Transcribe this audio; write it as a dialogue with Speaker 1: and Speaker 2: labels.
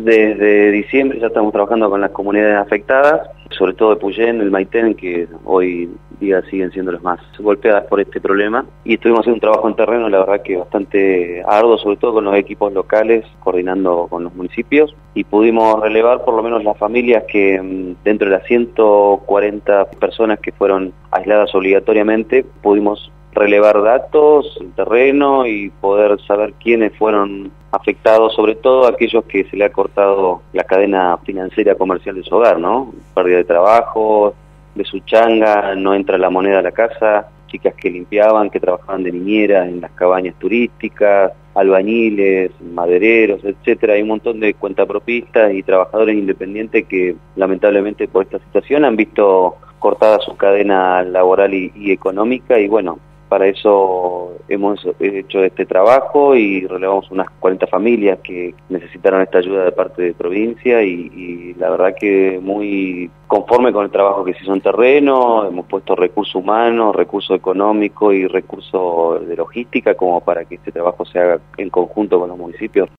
Speaker 1: Desde diciembre ya estamos trabajando con las comunidades afectadas, sobre todo de Puyén, el Maitén, que hoy día siguen siendo las más golpeadas por este problema. Y estuvimos haciendo un trabajo en terreno, la verdad que bastante arduo, sobre todo con los equipos locales, coordinando con los municipios. Y pudimos relevar por lo menos las familias que, dentro de las 140 personas que fueron aisladas obligatoriamente, pudimos relevar datos, el terreno y poder saber quiénes fueron afectados, sobre todo aquellos que se le ha cortado la cadena financiera comercial de su hogar, ¿no? Pérdida de trabajo, de su changa, no entra la moneda a la casa, chicas que limpiaban, que trabajaban de niñeras en las cabañas turísticas, albañiles, madereros, etcétera. Hay un montón de cuentapropistas y trabajadores independientes que lamentablemente por esta situación han visto cortada su cadena laboral y económica, y bueno, para eso hemos hecho este trabajo y relevamos unas 40 familias que necesitaron esta ayuda de parte de provincia y la verdad que muy conforme con el trabajo que se hizo en terreno. Hemos puesto recursos humanos, recursos económicos y recursos de logística como para que este trabajo se haga en conjunto con los municipios.